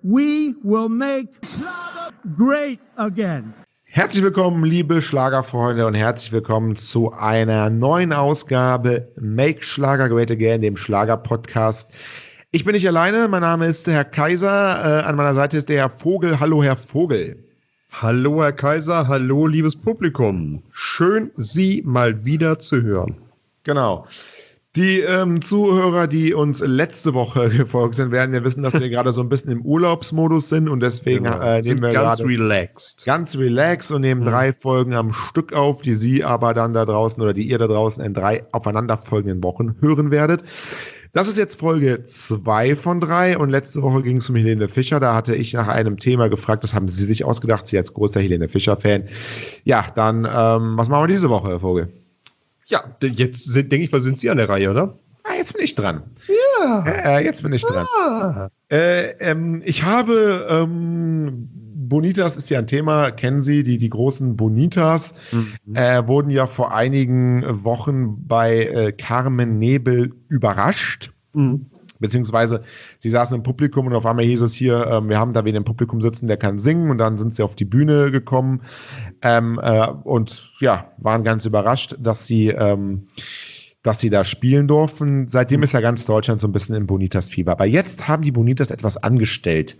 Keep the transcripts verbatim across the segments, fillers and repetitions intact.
We will make Schlager great again. Herzlich willkommen, liebe Schlagerfreunde, und herzlich willkommen zu einer neuen Ausgabe Make Schlager Great Again, dem Schlager-Podcast. Ich bin nicht alleine, mein Name ist der Herr Kaiser, äh, an meiner Seite ist der Herr Vogel. Hallo, Herr Vogel. Hallo, Herr Kaiser, hallo, liebes Publikum. Schön, Sie mal wieder zu hören. Genau. Die ähm, Zuhörer, die uns letzte Woche gefolgt sind, werden ja wissen, dass wir gerade so ein bisschen im Urlaubsmodus sind und deswegen genau. äh, nehmen sind wir ganz gerade relaxed. Ganz relaxed und nehmen mhm. drei Folgen am Stück auf, die Sie aber dann da draußen oder die ihr da draußen in drei aufeinanderfolgenden Wochen hören werdet. Das ist jetzt Folge zwei von drei und letzte Woche ging es um Helene Fischer. Da hatte ich nach einem Thema gefragt, das haben Sie sich ausgedacht, Sie als großer Helene Fischer-Fan. Ja, dann, ähm, was machen wir diese Woche, Herr Vogel? Ja, jetzt denke ich mal, sind Sie an der Reihe, oder? Ah, jetzt bin ich dran. Ja. Äh, jetzt bin ich dran. Ah. Äh, ähm, ich habe, ähm, Bonitas ist ja ein Thema, kennen Sie, die, die großen Bonitas, mhm. äh, wurden ja vor einigen Wochen bei äh, Carmen Nebel überrascht. Mhm. Beziehungsweise sie saßen im Publikum und auf einmal hieß es hier, ähm, wir haben da wen im Publikum sitzen, der kann singen, und dann sind sie auf die Bühne gekommen ähm, äh, und ja, waren ganz überrascht, dass sie, ähm, dass sie da spielen durften. Seitdem ist ja ganz Deutschland so ein bisschen im Bonitas-Fieber. Aber jetzt haben die Bonitas etwas angestellt,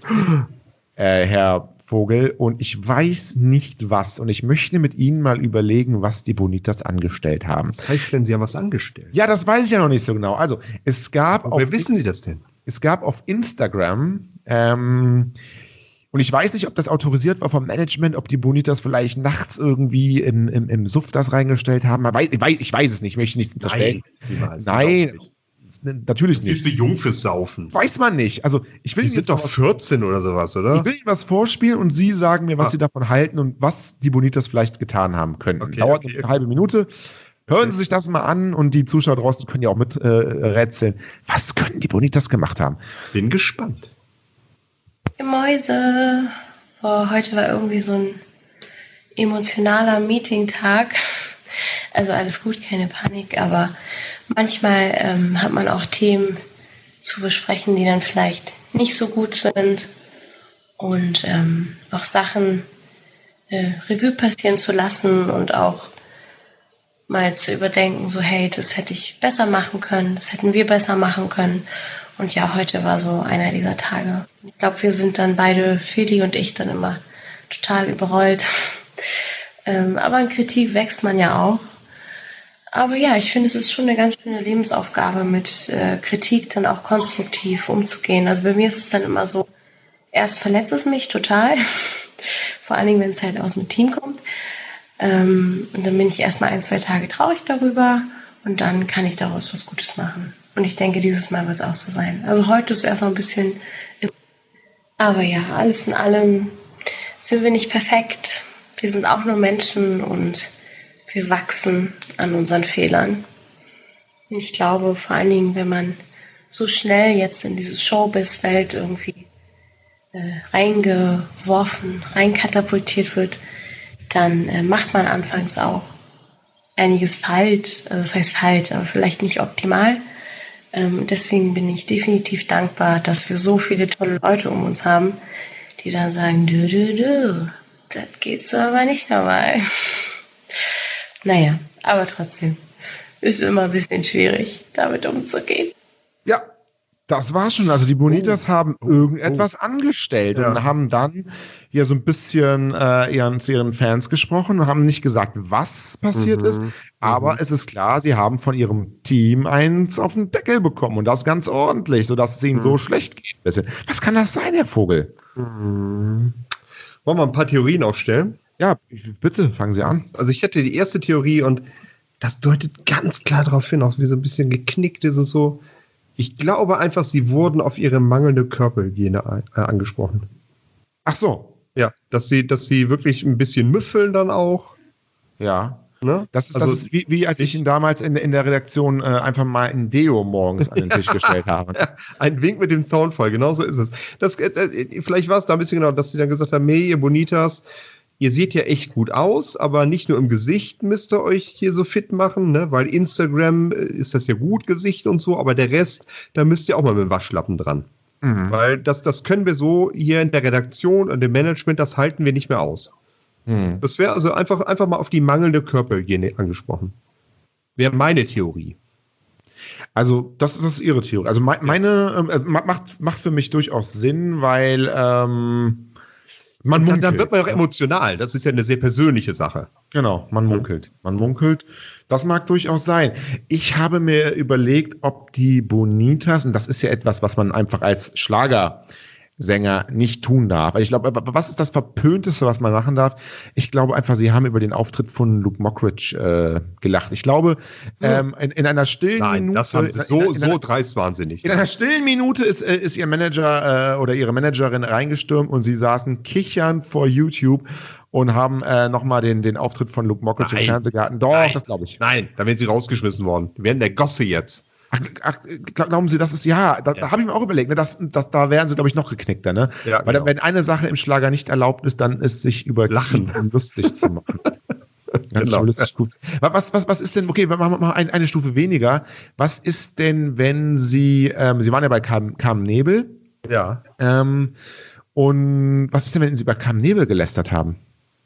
äh, Herr Vogel, und ich weiß nicht was. Und ich möchte mit Ihnen mal überlegen, was die Bonitas angestellt haben. Was heißt denn, Sie haben was angestellt? Ja, das weiß ich ja noch nicht so genau. Also, es gab auf Wer wissen Sie das denn? Es gab auf Instagram, ähm, und ich weiß nicht, ob das autorisiert war vom Management, ob die Bonitas vielleicht nachts irgendwie im, im, im Suff das reingestellt haben. Ich weiß, ich weiß es nicht, ich möchte nicht unterstellen. Nein, Nein. Natürlich nicht. Bist du jung fürs Saufen? Weiß man nicht. Also ich will die sind doch vierzehn oder sowas, oder? Ich will Ihnen was vorspielen und Sie sagen mir, was ah. Sie davon halten und was die Bonitas vielleicht getan haben können. Okay, Dauert okay, eine okay. halbe Minute. Hören okay. Sie sich das mal an, und die Zuschauer draußen können ja auch mit äh, rätseln. Was können die Bonitas gemacht haben? Bin gespannt. Ihr Mäuse. Oh, heute war irgendwie so ein emotionaler Meeting-Tag. Also alles gut, keine Panik, aber manchmal ähm, hat man auch Themen zu besprechen, die dann vielleicht nicht so gut sind, und ähm, auch Sachen äh, Revue passieren zu lassen und auch mal zu überdenken, so hey, das hätte ich besser machen können, das hätten wir besser machen können. Und ja, heute war so einer dieser Tage. Ich glaube, wir sind dann beide, Feli und ich, dann immer total überrollt. ähm, aber in Kritik wächst man ja auch. Aber ja, ich finde, es ist schon eine ganz schöne Lebensaufgabe, mit äh, Kritik dann auch konstruktiv umzugehen. Also bei mir ist es dann immer so, erst verletzt es mich total, vor allen Dingen, wenn es halt aus dem Team kommt. Ähm, und dann bin ich erstmal ein, zwei Tage traurig darüber, und dann kann ich daraus was Gutes machen. Und ich denke, dieses Mal wird es auch so sein. Also heute ist erst noch ein bisschen... Aber ja, alles in allem sind wir nicht perfekt. Wir sind auch nur Menschen und wir wachsen an unseren Fehlern. Und ich glaube, vor allen Dingen, wenn man so schnell jetzt in diese Showbiz-Welt irgendwie äh, reingeworfen, reinkatapultiert wird, dann äh, macht man anfangs auch einiges falsch. Also das heißt falsch, aber vielleicht nicht optimal. Ähm, deswegen bin ich definitiv dankbar, dass wir so viele tolle Leute um uns haben, die dann sagen, du, du, du, das geht so aber nicht normal. Naja, aber trotzdem ist immer ein bisschen schwierig, damit umzugehen. Ja, das war schon. Also die Bonitas oh. haben irgendetwas oh. angestellt ja. und haben dann hier so ein bisschen äh, ihren, zu ihren Fans gesprochen und haben nicht gesagt, was passiert mhm. ist. Aber mhm. es ist klar, sie haben von ihrem Team eins auf den Deckel bekommen, und das ganz ordentlich, sodass es ihnen mhm. so schlecht geht. Was kann das sein, Herr Vogel? Mhm. Wollen wir ein paar Theorien aufstellen? Ja, bitte, fangen Sie an. Also ich hätte die erste Theorie, und das deutet ganz klar darauf hin, auch wie so ein bisschen geknickt ist und so. Ich glaube einfach, sie wurden auf ihre mangelnde Körperhygiene äh, angesprochen. Ach so. Ja, dass sie, dass sie wirklich ein bisschen müffeln dann auch. Ja. Ne? Das ist, also, das ist wie, wie als ich ihn damals in, in der Redaktion äh, einfach mal ein Deo morgens an den Tisch gestellt habe. Ein Wink mit dem Soundfall, genau so ist es. Das, äh, vielleicht war es da ein bisschen genau, dass sie dann gesagt haben, nee, ihr Bonitas, ihr seht ja echt gut aus, aber nicht nur im Gesicht müsst ihr euch hier so fit machen, ne? Weil Instagram ist das ja gut, Gesicht und so, aber der Rest, da müsst ihr auch mal mit dem Waschlappen dran. Mhm. Weil das, das können wir so hier in der Redaktion und im Management, das halten wir nicht mehr aus. Mhm. Das wäre also einfach, einfach mal auf die mangelnde Körperhygiene angesprochen. Wäre meine Theorie. Also, das, das ist Ihre Theorie. Also, me- meine äh, macht, macht für mich durchaus Sinn, weil ähm, man dann, munkelt. dann wird man auch emotional. Das ist ja eine sehr persönliche Sache. Genau, man munkelt. Man munkelt. Das mag durchaus sein. Ich habe mir überlegt, ob die Bonitas, und das ist ja etwas, was man einfach als Schlagersänger nicht tun darf. Also ich glaube, was ist das Verpönteste, was man machen darf? Ich glaube einfach, sie haben über den Auftritt von Luke Mockridge äh, gelacht. Ich glaube, ähm, in, in einer stillen Nein, Minute... das haben sie so, in, in, in so einer, dreist wahnsinnig. In einer stillen Minute ist, äh, ist ihr Manager äh, oder ihre Managerin reingestürmt und sie saßen kichernd vor YouTube und haben äh, nochmal den, den Auftritt von Luke Mockridge im Fernsehgarten. Doch, Nein. das glaube ich. Nein, da wären sie rausgeschmissen worden. Die wären der Gosse jetzt. Ach, ach, glauben Sie, das ist, ja, da, Ja. da habe ich mir auch überlegt, ne, das, das, da wären sie, glaube ich, noch geknickter, ne? Ja, Weil genau. wenn eine Sache im Schlager nicht erlaubt ist, dann ist sich über Lachen Kiel lustig zu machen. Ganz Genau. lustig gut. Was, was, was ist denn, okay, wir machen mal eine, eine Stufe weniger. Was ist denn, wenn Sie, ähm, Sie waren ja bei Carmen, Carmen Nebel, Ja. ähm, und was ist denn, wenn Sie über Carmen Nebel gelästert haben?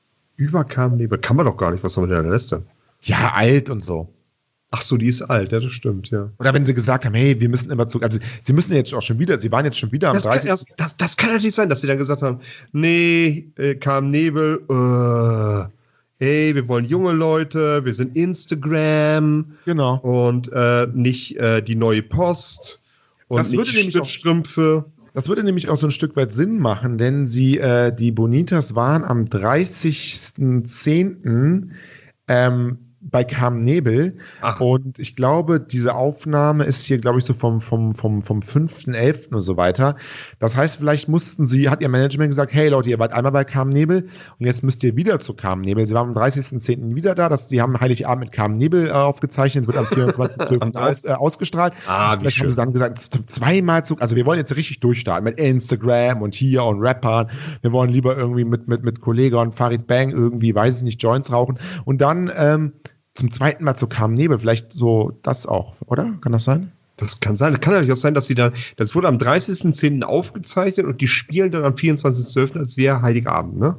Überkam Nebel. Kann man doch gar nicht. Was soll man denn da lästern? Ja, alt und so. Ach so, die ist alt. Ja, das stimmt, ja. Oder wenn Sie gesagt haben, hey, wir müssen immer zu, also Sie müssen jetzt auch schon wieder, Sie waren jetzt schon wieder am Das kann, dreißigsten das, das, das kann natürlich sein, dass sie dann gesagt haben, nee, äh, kam Nebel, äh, hey, wir wollen junge Leute, wir sind Instagram Genau. und äh, nicht äh, die neue Post und Das würde nicht nämlich auch- Stiftstrümpfe. Das würde nämlich auch so ein Stück weit Sinn machen, denn sie, äh, die Bonitas waren am dreißigsten zehnten Ähm, bei Carmen Nebel. Ach. Und ich glaube, diese Aufnahme ist hier, glaube ich, so vom, vom, vom, vom fünften elften und so weiter. Das heißt, vielleicht mussten sie, hat ihr Management gesagt, hey Leute, ihr wart einmal bei Carmen Nebel und jetzt müsst ihr wieder zu Carmen Nebel. Sie waren am dreißigsten zehnten wieder da. Das, die haben Heiligabend mit Carmen Nebel äh, aufgezeichnet, wird am vierundzwanzigsten zwölften aus, äh, ausgestrahlt. Ah, wie Vielleicht schön. haben sie dann gesagt, z- zweimal zu, also wir wollen jetzt richtig durchstarten mit Instagram und hier und Rappern. Wir wollen lieber irgendwie mit, mit, mit Kollega und Farid Bang irgendwie, weiß ich nicht, Joints rauchen. Und dann ähm, zum zweiten Mal zu Carmen Nebel, vielleicht so das auch, oder? Kann das sein? Das kann sein. Das kann natürlich auch sein, dass sie dann, das wurde am dreißigsten zehnten aufgezeichnet und die spielen dann am vierundzwanzigsten zwölften als wäre Heiligabend, ne?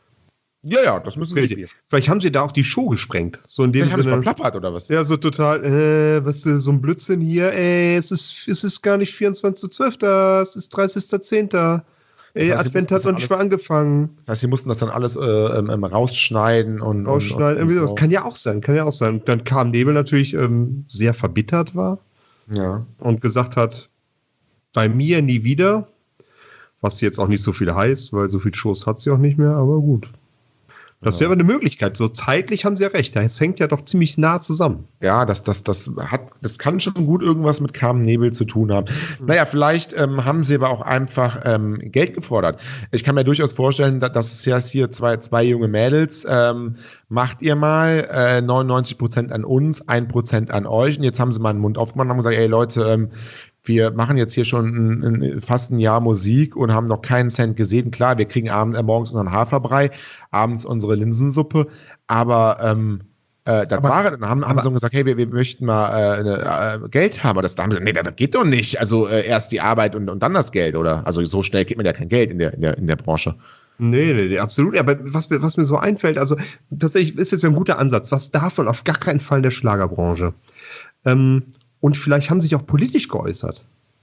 Ja, ja, das müssen wir spielen. Vielleicht haben sie da auch die Show gesprengt. So in dem Vielleicht haben sie Sinne. verplappert oder was? Ja, so total, äh, was ist so ein Blödsinn hier, ey, es ist, es ist gar nicht vierundzwanzigsten zwölften es ist dreißigsten zehnten Ey, Das heißt, sie Advent mussten hat noch das nicht mal angefangen. Das heißt, sie mussten das dann alles äh, ähm, ähm, rausschneiden und. Ausschneiden, und, irgendwie und so. Das kann ja auch sein, kann ja auch sein. Und dann kam Nebel natürlich ähm, sehr verbittert war Ja. und gesagt hat, bei mir nie wieder, was jetzt auch nicht so viel heißt, weil so viel Shows hat sie auch nicht mehr, aber gut. Das wäre aber eine Möglichkeit. So zeitlich haben sie ja recht. Es hängt ja doch ziemlich nah zusammen. Ja, das, das, das hat, das kann schon gut irgendwas mit Carmen Nebel zu tun haben. Naja, vielleicht ähm, haben sie aber auch einfach ähm, Geld gefordert. Ich kann mir durchaus vorstellen, dass, dass es ja hier zwei, zwei junge Mädels, ähm, macht ihr mal äh, neunundneunzig Prozent an uns, ein Prozent an euch. Und jetzt haben sie mal den Mund aufgemacht und haben gesagt, ey Leute, ähm, wir machen jetzt hier schon ein, ein, fast ein Jahr Musik und haben noch keinen Cent gesehen. Klar, wir kriegen abend, äh, morgens unseren Haferbrei, abends unsere Linsensuppe, aber ähm, äh, das Aber- war dann haben, haben aber- sie dann gesagt, hey, wir, wir möchten mal äh, eine, äh, Geld haben. Aber das da haben sie gesagt, nee, das geht doch nicht. Also äh, erst die Arbeit und, und dann das Geld, oder? Also so schnell kriegt man ja kein Geld in der, in der, in der Branche. Nee, nee, nee, absolut. Aber was mir, was mir so einfällt, also tatsächlich ist jetzt ein guter Ansatz. Was davon auf gar keinen Fall in der Schlagerbranche. Ähm, und vielleicht haben sie sich auch politisch geäußert.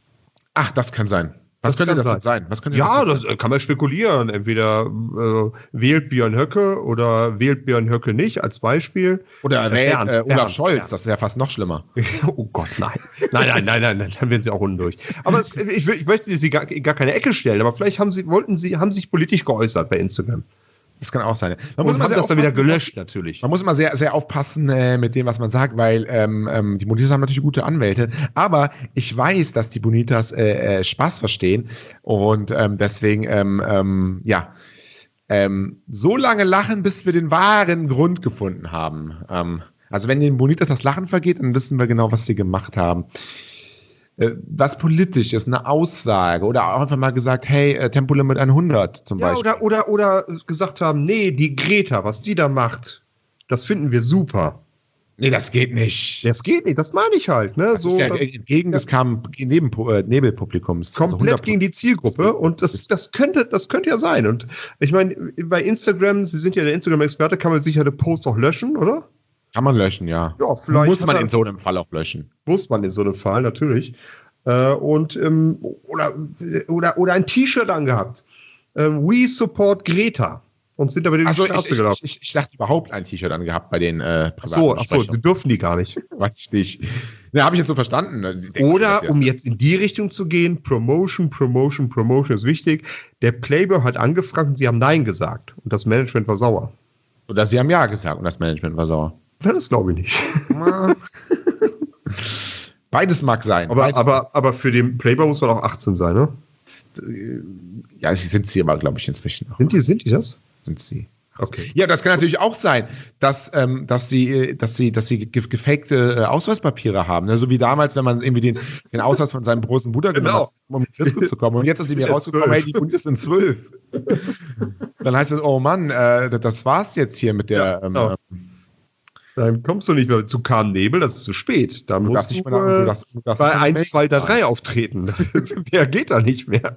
Ach, das kann sein. Was Das könnte kann das sein. denn sein? Was könnte Ja, das das äh, kann man spekulieren. Entweder äh, wählt Björn Höcke oder wählt Björn Höcke nicht, als Beispiel. Oder Äh, wählt Bernd, äh, Olaf Bernd, Scholz, Bernd. das ist ja fast noch schlimmer. Oh Gott, nein. Nein, nein, nein, nein, nein, dann werden sie auch undurch. Aber es, ich, will- ich möchte sie gar, gar keine Ecke stellen, aber vielleicht haben sie, wollten sie, haben sich politisch geäußert bei Instagram. Das kann auch sein. Man Und immer haben sehr das dann wieder aufpassen, gelöscht, natürlich. Man muss immer sehr, sehr aufpassen äh, mit dem, was man sagt, weil ähm, ähm, die Bonitas haben natürlich gute Anwälte. Aber ich weiß, dass die Bonitas äh, äh, Spaß verstehen. Und ähm, deswegen, ähm, ähm, ja, ähm, so lange lachen, bis wir den wahren Grund gefunden haben. Ähm, also wenn den Bonitas das Lachen vergeht, dann wissen wir genau, was sie gemacht haben. Äh, was politisch ist, eine Aussage oder auch einfach mal gesagt, hey, äh, Tempolimit hundert zum Ja, Beispiel. oder, oder, oder gesagt haben, nee, die Greta, was die da macht, das finden wir super. Nee, das geht nicht. Das geht nicht, das meine ich halt. Ne? Das so, ist ja das, entgegen des Kam- Neben äh, Nebelpublikums. komplett Also gegen die Zielgruppe und das, das, könnte, das könnte ja sein. Und ich meine, bei Instagram, Sie sind ja der Instagram-Experte, kann man sicher eine Post auch löschen, oder? Kann man löschen, ja. Ja, vielleicht. Muss man er, in so einem Fall auch löschen. Muss man in so einem Fall, natürlich. Äh, und, ähm, oder, oder, oder ein T-Shirt angehabt. Ähm, We support Greta. Und sind aber den Also Straße ich, gelaufen. ich, ich, ich dachte überhaupt ein T-Shirt angehabt bei den äh, privaten Achso, achso, Besprechungen. dürfen die gar nicht. Weiß ich nicht. Ne, habe ich jetzt so verstanden. Ne? Die denken, Oder, dass um sie jetzt in die Richtung zu gehen, Promotion, Promotion, Promotion ist wichtig. Der Playboy hat angefragt und sie haben Nein gesagt. Und das Management war sauer. das- Oder sie haben Ja gesagt und das Management war sauer. Ja, das glaube ich nicht. Beides mag sein. Aber, Beides aber, aber für den Playboy muss man auch achtzehn sein, ne? ja, sie sind sie aber, glaube ich, inzwischen noch. Sind die, sind die das? Sind sie. Okay. Ja, das kann natürlich auch sein, dass, ähm, dass sie, äh, dass sie, dass sie ge gefakte äh, Ausweispapiere haben. Ne? So wie damals, wenn man irgendwie den, den Ausweis von seinem großen Bruder Genau. genommen hat, um in die Disco zu kommen. Und jetzt ist sie mir Sind rausgekommen, hey, zwölf. die Bundis sind zwölf. Dann heißt es, oh Mann, äh, das war's jetzt hier mit der. Ja, ähm, genau. Dann kommst du nicht mehr zu Kahn Nebel, das ist zu spät. Da du musst darfst du, nicht mehr, du äh, darfst, du darfst bei nicht mehr eins, zwei, drei auftreten. Mehr geht da nicht mehr.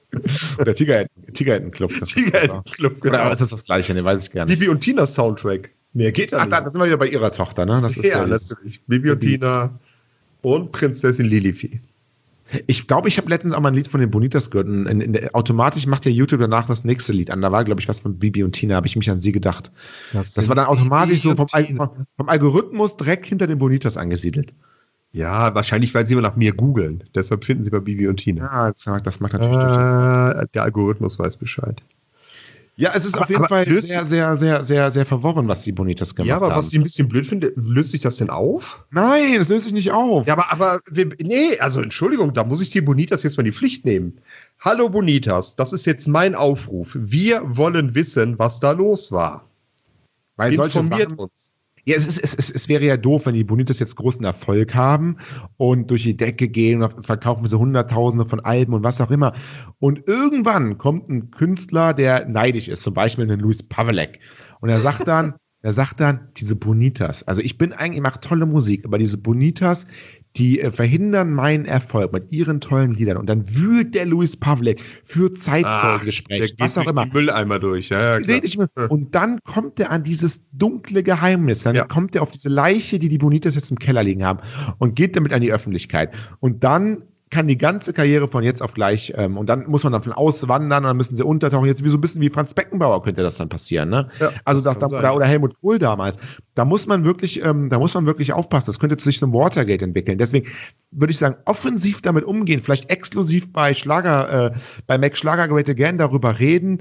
Der Tigerenten- Tigerentenclub. das- Tigerentenclub, Oder genau. ist das das Gleiche? Ne, weiß ich gar nicht. Bibi und Tina Soundtrack. Mehr geht da Ach, nicht. da, da sind wir wieder bei ihrer Tochter, ne? Das ist ja, ja dieses- natürlich. Bibi und Tina und Prinzessin Lilifi. Ich glaube, ich habe letztens auch mal ein Lied von den Bonitas gehört. Und in, in der, automatisch macht der YouTube danach das nächste Lied an. Da war, glaube ich, was von Bibi und Tina, habe ich mich an sie gedacht. Das war dann automatisch so vom, Al vom Algorithmus direkt hinter den Bonitas angesiedelt. Ja, wahrscheinlich, weil sie immer nach mir googeln. Deshalb finden sie bei Bibi und Tina. Ja, das macht, das macht natürlich durchaus. Äh, der Algorithmus weiß Bescheid. Ja, es ist aber- auf jeden aber Fall löst- sehr, sehr, sehr, sehr, sehr verworren, was die Bonitas gemacht Ja, aber haben. was ich ein bisschen blöd finde, löst sich das denn auf? Nein, das löst sich nicht auf. Ja, aber, aber wir, nee, also Entschuldigung, da muss ich die Bonitas jetzt mal die Pflicht nehmen. Hallo Bonitas, das ist jetzt mein Aufruf. Wir wollen wissen, was da los war. Weil solche Informiert Sachen, uns. ja, es, ist, es, es, es wäre ja doof, wenn die Bonitas jetzt großen Erfolg haben und durch die Decke gehen und verkaufen sie Hunderttausende von Alben und was auch immer. Und irgendwann kommt ein Künstler, der neidisch ist, zum Beispiel ein Luis Pavelek. Und er sagt dann, er sagt dann, diese Bonitas, also ich bin eigentlich, ich mache tolle Musik, aber diese Bonitas, die äh, verhindern meinen Erfolg mit ihren tollen Liedern. Und dann wühlt der Luis Pavelek für Zeitzeugengespräche, Der was auch geht immer. durch die Mülleimer durch. Ja, ja, klar. Red ich mir- Und dann kommt er an dieses dunkle Geheimnis, dann Ja. kommt er auf diese Leiche, die die Bonitas jetzt im Keller liegen haben und geht damit an die Öffentlichkeit. Und dann kann die ganze Karriere von jetzt auf gleich, ähm, und dann muss man dann von auswandern und dann müssen sie untertauchen. Jetzt wie so ein bisschen wie Franz Beckenbauer könnte das dann passieren, ne? Ja, also das, kann da, sein. oder, oder Helmut Kohl damals. Da muss man wirklich, ähm, da muss man wirklich aufpassen. Das könnte sich zum Watergate entwickeln. Deswegen würde ich sagen, offensiv damit umgehen, vielleicht exklusiv bei Schlager, äh, bei Mac Schlager Great Again darüber reden.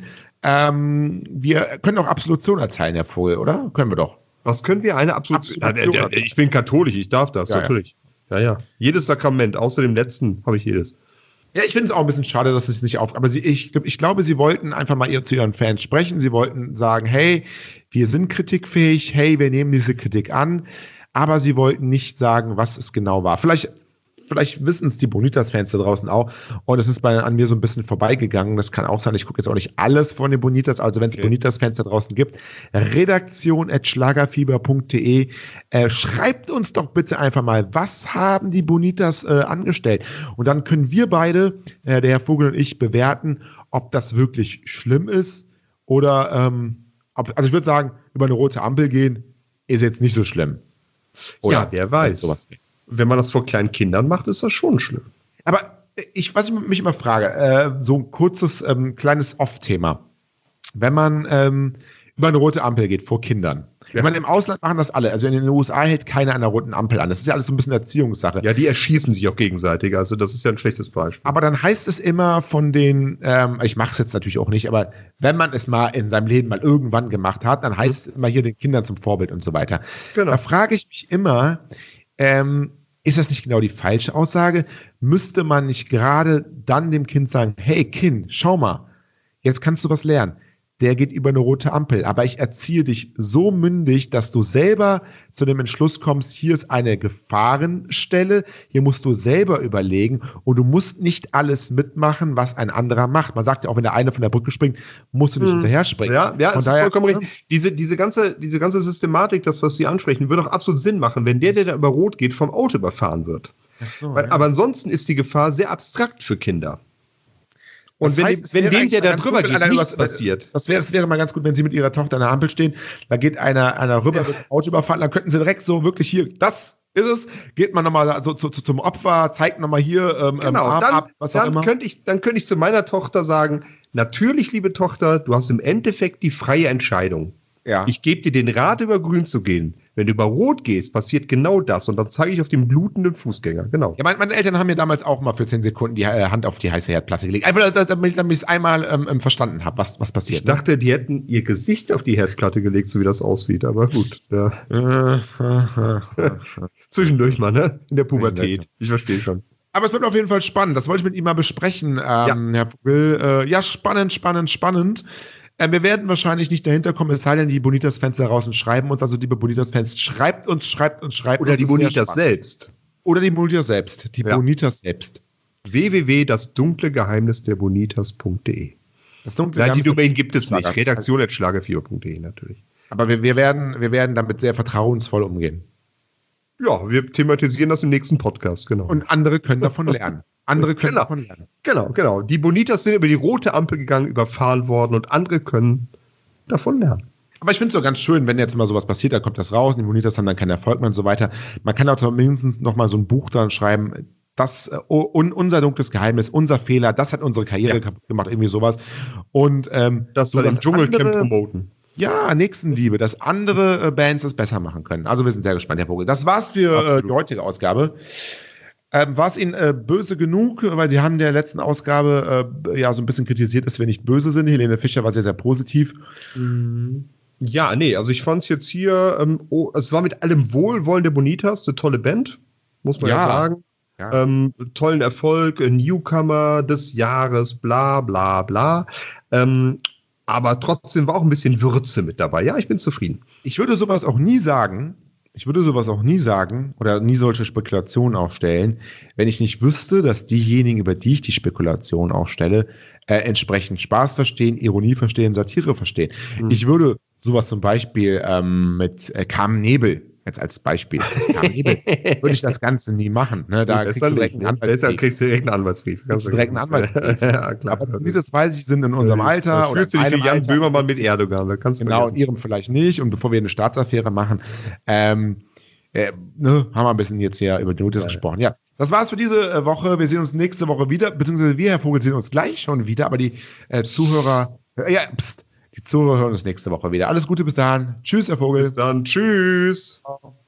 Ähm, wir können auch Absolution erteilen, Herr Vogel, oder? Können wir doch. Was können wir? Eine Absolution. Ja, der, der, ich bin katholisch, ich darf das, Ja, ja. natürlich. Ja, ja. Jedes Sakrament, außer dem letzten habe ich jedes. Ja, ich finde es auch ein bisschen schade, dass es nicht auf. Aber sie, ich, ich glaube, sie wollten einfach mal ihr, zu ihren Fans sprechen. Sie wollten sagen, hey, wir sind kritikfähig, hey, wir nehmen diese Kritik an. Aber sie wollten nicht sagen, was es genau war. Vielleicht, vielleicht wissen es die Bonitas-Fans da draußen auch. Und es ist bei, an mir so ein bisschen vorbeigegangen. Das kann auch sein. Ich gucke jetzt auch nicht alles von den Bonitas. Also wenn es Okay. Bonitas-Fans da draußen gibt, redaktion at schlagerfieber punkt de. Äh, schreibt uns doch bitte einfach mal, was haben die Bonitas äh, angestellt? Und dann können wir beide, äh, der Herr Vogel und ich, bewerten, ob das wirklich schlimm ist oder, ähm, ob, also ich würde sagen, über eine rote Ampel gehen ist jetzt nicht so schlimm. Oder Ja, wer weiß. sowas. Wenn man das vor kleinen Kindern macht, ist das schon schlimm. Aber ich, was ich mich immer frage, äh, so ein kurzes, ähm, kleines Off-Thema. Wenn man ähm, über eine rote Ampel geht vor Kindern. Ja. Ich meine, im Ausland machen das alle. Also in den U S A hält keiner an der roten Ampel an. Das ist ja alles so ein bisschen Erziehungssache. Ja, die erschießen sich auch gegenseitig. Also das ist ja ein schlechtes Beispiel. Aber dann heißt es immer von den, ähm, ich mache es jetzt natürlich auch nicht, aber wenn man es mal in seinem Leben mal irgendwann gemacht hat, dann heißt es immer hier den Kindern zum Vorbild und so weiter. Genau. Da frage ich mich immer, ähm, ist das nicht genau die falsche Aussage? Müsste man nicht gerade dann dem Kind sagen, hey Kind, schau mal, jetzt kannst du was lernen. der geht über eine rote Ampel. Aber ich erziehe dich so mündig, dass du selber zu dem Entschluss kommst, hier ist eine Gefahrenstelle, hier musst du selber überlegen und du musst nicht alles mitmachen, was ein anderer macht. Man sagt ja auch, wenn der eine von der Brücke springt, musst du nicht hm. hinterher springen. Ja, ja, ist vollkommen richtig. Diese, diese, ganze, diese ganze Systematik, das, was Sie ansprechen, würde auch absolut Sinn machen, wenn der, der da über Rot geht, vom Auto überfahren wird. Ach so, Weil, ja. Aber ansonsten ist die Gefahr sehr abstrakt für Kinder. Und das wenn, heißt, wenn dem, der da drüber geht, nichts passiert. Das wäre, das wäre mal ganz gut, wenn Sie mit Ihrer Tochter an der Ampel stehen, da geht einer, einer rüber, wird das Auto überfahren, dann könnten Sie direkt so wirklich hier, das ist es, geht man nochmal so zu, zu, zum Opfer, zeigt nochmal hier, ähm, genau, Arm dann, ab, was dann auch immer. Könnte ich, dann könnte ich zu meiner Tochter sagen, natürlich, liebe Tochter, du hast im Endeffekt die freie Entscheidung. Ja. Ich gebe dir den Rat, über Grün zu gehen. Wenn du über Rot gehst, passiert genau das. Und dann zeige ich auf den blutenden Fußgänger. Genau. Ja, meine, meine Eltern haben mir damals auch mal für zehn Sekunden die äh, Hand auf die heiße Herdplatte gelegt. Einfach, damit, damit ich es einmal ähm, verstanden habe, was, was passiert. Ich dachte, die hätten ihr Gesicht auf die Herdplatte gelegt, so wie das aussieht. Aber gut. Ja. Zwischendurch mal, ne? In der Pubertät. Ich verstehe schon. Aber es wird auf jeden Fall spannend. Das wollte ich mit ihm mal besprechen, ähm, ja. Herr Vogel. Äh, ja, spannend, spannend, spannend. Äh, wir werden wahrscheinlich nicht dahinter kommen, es sei denn, die Bonitas-Fans da draußen schreiben uns. Also, liebe Bonitas-Fans, schreibt uns, schreibt uns, schreibt Oder uns. Die Bonitas selbst. Oder die Bonitas selbst. Die ja. Bonitas selbst. w w w punkt das dunkle Geheimnis der Bonitas punkt de. Das dunkle Nein, die Domain gibt es nicht. Redaktion at schlagerfieber punkt de natürlich. Aber wir, wir, werden, wir werden damit sehr vertrauensvoll umgehen. Ja, wir thematisieren das im nächsten Podcast, genau. Und andere können davon lernen. Andere können genau, davon lernen. Genau, genau. Die Bonitas sind über die rote Ampel gegangen, überfahren worden und andere können davon lernen. Aber ich finde es so ganz schön, wenn jetzt mal sowas passiert, da kommt das raus, die Bonitas haben dann keinen Erfolg mehr und so weiter. Man kann auch mindestens noch mal so ein Buch dran schreiben, das uh, unser dunkles Geheimnis, unser Fehler, das hat unsere Karriere ja. kaputt gemacht, irgendwie sowas. Und ähm, das soll im Dschungelcamp promoten. Ja, Nächstenliebe, dass andere äh, Bands es besser machen können. Also wir sind sehr gespannt, Herr Vogel. Das war's für äh, die heutige Ausgabe. Ähm, war es Ihnen äh, böse genug? Weil Sie haben in der letzten Ausgabe äh, ja so ein bisschen kritisiert, dass wir nicht böse sind. Helene Fischer war sehr, sehr positiv. Ja, nee, also ich fand es jetzt hier, ähm, oh, es war mit allem Wohlwollen der Bonitas, eine tolle Band, muss man ja, ja sagen. Ja. Ähm, tollen Erfolg, Newcomer des Jahres, bla bla bla. Ähm, aber trotzdem war auch ein bisschen Würze mit dabei. Ja, ich bin zufrieden. Ich würde sowas auch nie sagen, ich würde sowas auch nie sagen oder nie solche Spekulationen aufstellen, wenn ich nicht wüsste, dass diejenigen, über die ich die Spekulation aufstelle, äh, entsprechend Spaß verstehen, Ironie verstehen, Satire verstehen. Mhm. Ich würde sowas zum Beispiel ähm, mit äh, Carmen Nebel, jetzt als Beispiel, Carmen Nebel, würde ich das Ganze nie machen. Ne? Da kriegst du direkt einen Anwaltsbrief. Deshalb kriegst du direkt einen Anwaltsbrief. Ganz direkt einen Anwaltsbrief. Ja, klar. Aber die, das weiß ich, sind in unserem ja, Alter. Oder fühlst du dich wie Jan Alter. Böhmermann mit Erdogan. Da kannst du genau, in ihrem vielleicht nicht. Und bevor wir eine Staatsaffäre machen, ähm, äh, ne, haben wir ein bisschen jetzt hier über die Notiz ja, gesprochen. Ja, das war's für diese äh, Woche. Wir sehen uns nächste Woche wieder, beziehungsweise wir, Herr Vogel, sehen uns gleich schon wieder, aber die äh, Zuhörer, äh, ja, pst, die Zuhörer hören uns nächste Woche wieder. Alles Gute bis dahin. Tschüss, Herr Vogel. Bis dann. Tschüss. Ciao.